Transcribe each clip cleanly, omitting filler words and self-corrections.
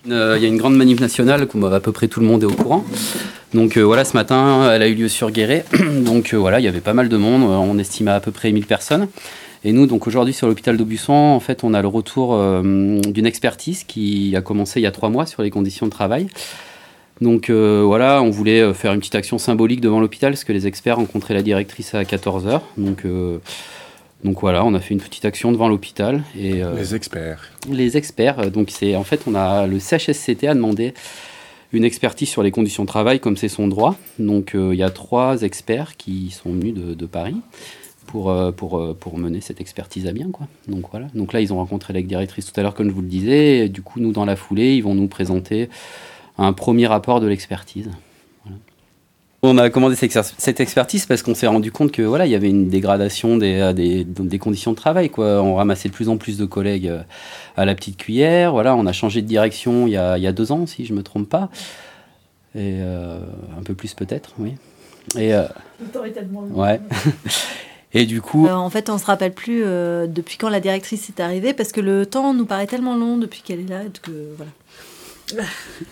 Il y a une grande manif nationale, à peu près tout le monde est au courant. Donc voilà, ce matin, elle a eu lieu sur Guéret. Donc voilà, il y avait pas mal de monde, on estime à peu près 1000 personnes. Et nous, donc aujourd'hui, sur l'hôpital d'Aubusson, en fait, on a le retour d'une expertise qui a commencé il y a 3 mois sur les conditions de travail. Donc voilà, on voulait faire une petite action symbolique devant l'hôpital, parce que les experts rencontraient la directrice à 14h. Donc voilà, on a fait une petite action devant l'hôpital. Les experts. Les experts, donc en fait, le CHSCT a demandé une expertise sur les conditions de travail, comme c'est son droit. Donc il y a 3 experts qui sont venus de Paris pour mener cette expertise à bien, quoi. Donc voilà. Donc là, ils ont rencontré la directrice tout à l'heure, comme je vous le disais. Et du coup, nous, dans la foulée, ils vont nous présenter un premier rapport de l'expertise. Voilà. On a commandé cette expertise parce qu'on s'est rendu compte que voilà, il y avait une dégradation des conditions de travail, quoi. On ramassait de plus en plus de collègues à la petite cuillère. Voilà, on a changé de direction il y a 2 ans, si je me trompe pas, et un peu plus peut-être, oui. Et le temps est tellement long. Ouais. Et du coup, en fait, on se rappelle plus depuis quand la directrice est arrivée, parce que le temps nous paraît tellement long depuis qu'elle est là que voilà.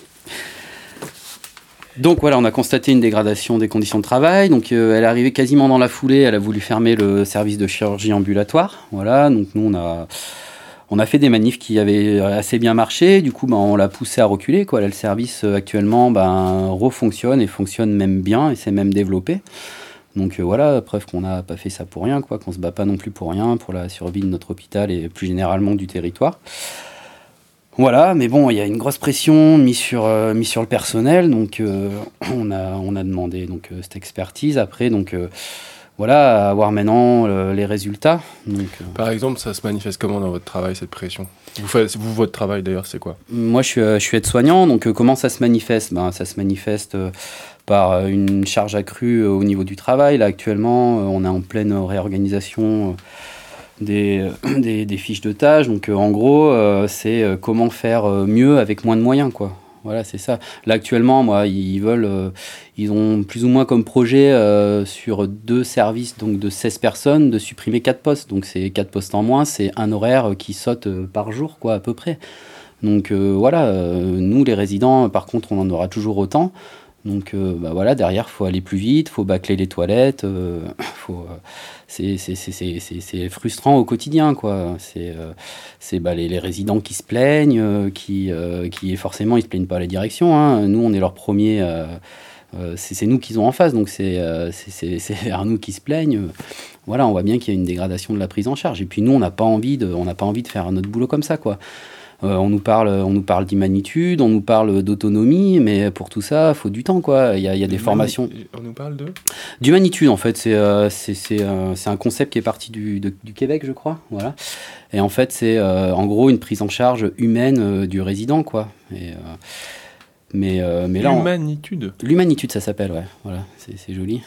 Donc voilà, on a constaté une dégradation des conditions de travail. Donc elle est arrivée quasiment dans la foulée. Elle a voulu fermer le service de chirurgie ambulatoire. Voilà, donc nous on a fait des manifs qui avaient assez bien marché. Du coup, on l'a poussé à reculer, quoi. Là, le service actuellement refonctionne et fonctionne même bien et s'est même développé. Donc voilà, preuve qu'on n'a pas fait ça pour rien, quoi, qu'on se bat pas non plus pour rien, pour la survie de notre hôpital et plus généralement du territoire. Voilà, mais bon, il y a une grosse pression mise sur le personnel, donc on a demandé donc cette expertise. Après, donc voilà, à voir maintenant les résultats. Donc, Par exemple, ça se manifeste comment dans votre travail, cette pression ? Votre travail d'ailleurs, c'est quoi ? Moi, je suis aide-soignant, donc comment ça se manifeste ? Ça se manifeste par une charge accrue au niveau du travail. Là, actuellement, on est en pleine réorganisation des fiches de tâches. Donc, en gros, c'est comment faire mieux avec moins de moyens, quoi. Voilà, c'est ça. Là, actuellement, moi, ils ont plus ou moins comme projet sur 2 services, donc de 16 personnes, de supprimer 4 postes. Donc, c'est 4 postes en moins, c'est un horaire qui saute par jour, quoi, à peu près. Donc, voilà, nous, les résidents, par contre, on en aura toujours autant. Donc voilà, derrière, il faut aller plus vite, il faut bâcler les toilettes, c'est frustrant au quotidien, quoi. C'est les résidents qui se plaignent, qui forcément, ils se plaignent pas à la direction, hein. Nous, on est leurs premiers, c'est nous qu'ils ont en face, donc c'est vers nous qui se plaignent. Voilà, on voit bien qu'il y a une dégradation de la prise en charge. Et puis nous, on n'a pas envie de faire notre boulot comme ça, quoi. On nous parle d'humanitude, on nous parle d'autonomie, mais pour tout ça, il faut du temps, quoi. Il y a des formations. On nous parle d'humanitude, en fait. C'est un concept qui est parti du Québec, je crois. Voilà. Et en fait, c'est en gros une prise en charge humaine du résident, quoi. Mais là, l'humanitude. L'humanitude, ça s'appelle, ouais. Voilà, c'est joli.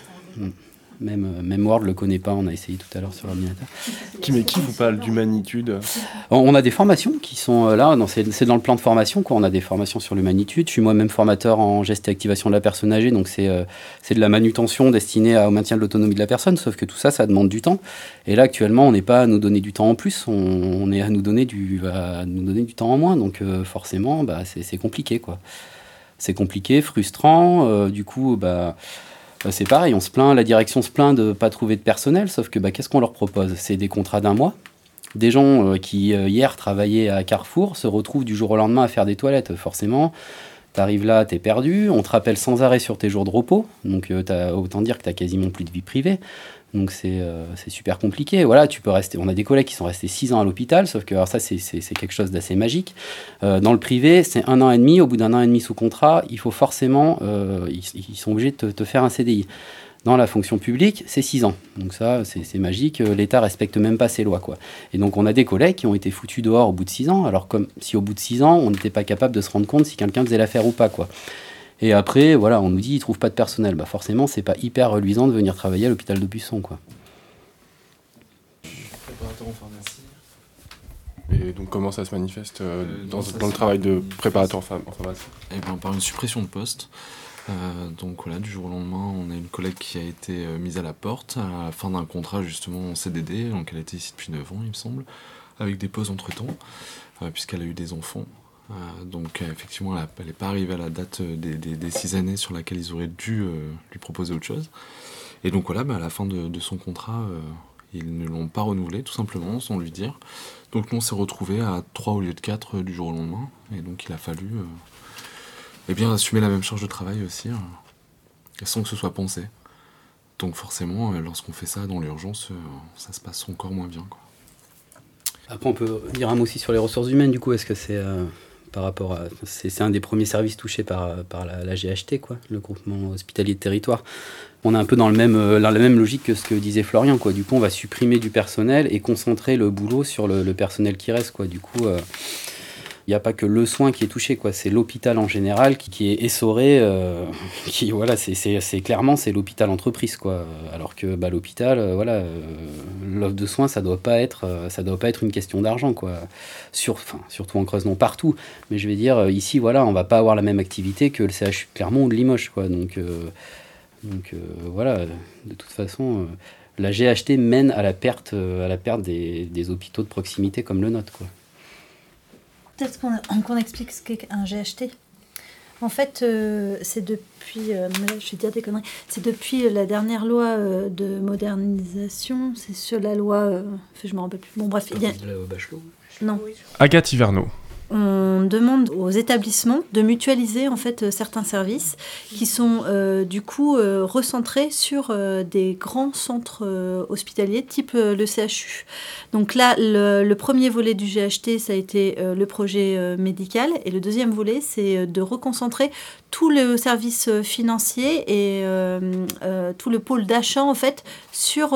Même Word le connaît pas, on a essayé tout à l'heure sur l'ordinateur. Qui vous parle d'humanitude ? On a des formations qui sont là, c'est dans le plan de formation, quoi. On a des formations sur l'humanitude. Je suis moi-même formateur en geste et activation de la personne âgée, donc c'est de la manutention destinée au maintien de l'autonomie de la personne, sauf que tout ça, ça demande du temps. Et là, actuellement, on n'est pas à nous donner du temps en plus, on est à nous donner du temps en moins, donc forcément, c'est compliqué, quoi. C'est compliqué, frustrant, du coup, c'est pareil, la direction se plaint de ne pas trouver de personnel, sauf que qu'est-ce qu'on leur propose ? C'est des contrats d'1 mois. Des gens qui, hier, travaillaient à Carrefour, se retrouvent du jour au lendemain à faire des toilettes. Forcément, t'arrives là, t'es perdu, on te rappelle sans arrêt sur tes jours de repos, donc autant dire que t'as quasiment plus de vie privée. Donc c'est super compliqué. Voilà, tu peux rester. On a des collègues qui sont restés 6 ans à l'hôpital, sauf que alors ça c'est quelque chose d'assez magique. Dans le privé, c'est 1 an et demi. Au bout d'1 an et demi sous contrat, il faut forcément, ils sont obligés de te faire un CDI. Dans la fonction publique, c'est 6 ans. Donc ça, c'est magique. L'État respecte même pas ses lois, quoi. Et donc on a des collègues qui ont été foutus dehors au bout de 6 ans. Alors comme si au bout de 6 ans, on n'était pas capable de se rendre compte si quelqu'un faisait l'affaire ou pas, quoi. Et après, voilà, on nous dit qu'ils ne trouvent pas de personnel. Forcément, c'est pas hyper reluisant de venir travailler à l'hôpital d'Aubusson, quoi. Préparateur en pharmacie. Et donc, comment ça se manifeste dans le travail de préparateur en pharmacie ? Par une suppression de poste. Donc voilà, du jour au lendemain, on a une collègue qui a été mise à la porte à la fin d'un contrat justement en CDD, donc elle était ici depuis 9 ans, il me semble, avec des pauses entre-temps, puisqu'elle a eu des enfants. Donc effectivement, elle n'est pas arrivée à la date des 6 années sur laquelle ils auraient dû lui proposer autre chose. Et donc voilà, à la fin de son contrat, ils ne l'ont pas renouvelé, tout simplement, sans lui dire. Donc nous, on s'est retrouvés à 3 au lieu de 4 du jour au lendemain. Et donc il a fallu assumer la même charge de travail aussi, sans que ce soit pensé. Donc forcément, lorsqu'on fait ça dans l'urgence, ça se passe encore moins bien, quoi. Après, on peut dire un mot aussi sur les ressources humaines, du coup. Est-ce que c'est par rapport à... C'est un des premiers services touchés par la GHT, quoi, le groupement hospitalier de territoire. On est un peu dans la même logique que ce que disait Florian, quoi. Du coup, on va supprimer du personnel et concentrer le boulot sur le personnel qui reste, quoi. Du coup, il n'y a pas que le soin qui est touché, quoi. C'est l'hôpital en général qui est essoré. C'est clairement c'est l'hôpital entreprise, quoi. Alors que l'hôpital, l'offre de soins, ça doit pas être une question d'argent, quoi. Surtout en Creuse, non partout. Mais je vais dire ici, on va pas avoir la même activité que le CHU de Clermont ou de Limoges, quoi. Donc, de toute façon, la GHT mène à la perte des hôpitaux de proximité comme le nôtre, quoi. Peut-être qu'on explique ce qu'est un GHT. En fait, c'est depuis... je vais dire des conneries. C'est depuis la dernière loi de modernisation. C'est sur la loi... je ne me rappelle plus. Bon, bref. La loi Bachelot. Non. Agathe Hiverneau. On demande aux établissements de mutualiser en fait certains services qui sont du coup recentrés sur des grands centres hospitaliers type le CHU. Donc là, le premier volet du GHT, ça a été le projet médical, et le deuxième volet, c'est de reconcentrer tout le service financier et tout le pôle d'achat en fait sur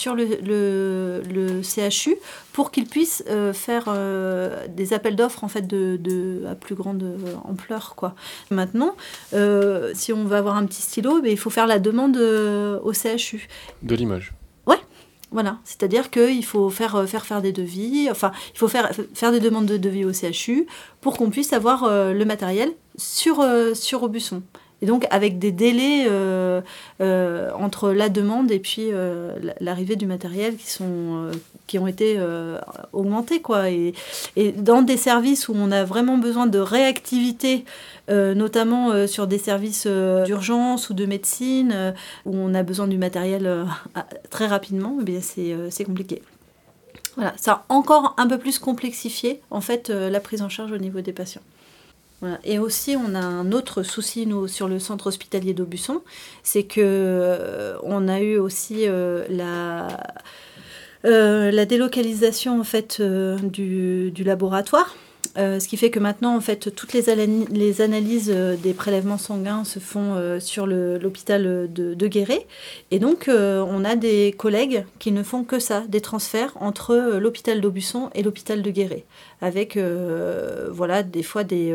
le CHU pour qu'ils puissent faire des appels d'offres en fait à plus grande ampleur, quoi. Maintenant, si on veut avoir un petit stylo, il faut faire la demande au CHU. De Limoges. Voilà, c'est-à-dire qu'il faut faire des devis, enfin, il faut faire des demandes de devis au CHU pour qu'on puisse avoir le matériel sur Aubusson. Et donc, avec des délais entre la demande et puis l'arrivée du matériel qui ont été augmentés, quoi. Et dans des services où on a vraiment besoin de réactivité, notamment sur des services d'urgence ou de médecine, où on a besoin du matériel très rapidement, c'est compliqué. Voilà, ça a encore un peu plus complexifié, en fait, la prise en charge au niveau des patients. Voilà. Et aussi, on a un autre souci, nous, sur le centre hospitalier d'Aubusson, c'est qu'on a eu aussi la délocalisation en fait, du laboratoire. Ce qui fait que maintenant, en fait, toutes les analyses des prélèvements sanguins se font sur l'hôpital de Guéret. Et donc, on a des collègues qui ne font que ça, des transferts entre l'hôpital d'Aubusson et l'hôpital de Guéret. Avec, des fois des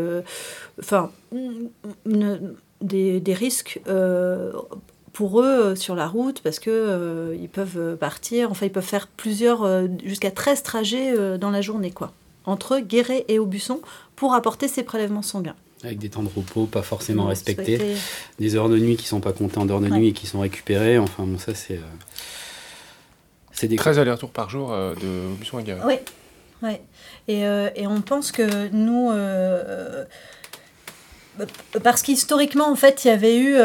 risques pour eux sur la route, parce que ils peuvent partir, ils peuvent faire jusqu'à 13 trajets dans la journée, quoi, entre Guéret et Aubusson pour apporter ces prélèvements sanguins. Avec des temps de repos pas forcément respectés, des heures de nuit qui ne sont pas comptées en heures de nuit et qui sont récupérées. Enfin, bon, ça, c'est des 13 allers-retours par jour de Aubusson à Guéret. Oui. Ouais. Et on pense que nous... parce qu'historiquement, en fait, il y avait eu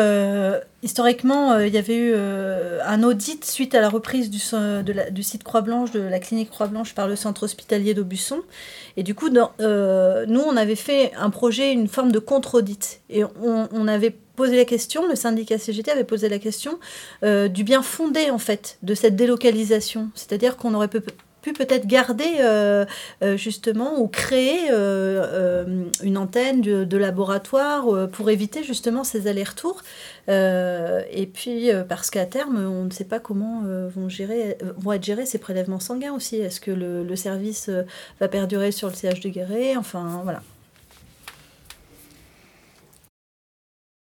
un audit suite à la reprise du site Croix-Blanche, de la clinique Croix-Blanche par le centre hospitalier d'Aubusson. Et du coup, nous, on avait fait un projet, une forme de contre-audit. Et on avait posé la question, le syndicat CGT avait posé la question du bien fondé, en fait, de cette délocalisation. C'est-à-dire qu'on aurait pu peut-être garder justement ou créer une antenne de laboratoire pour éviter justement ces allers-retours. Et puis parce qu'à terme, on ne sait pas comment vont être gérés ces prélèvements sanguins aussi. Est-ce que le service va perdurer sur le CH de Guéret ? Enfin, voilà.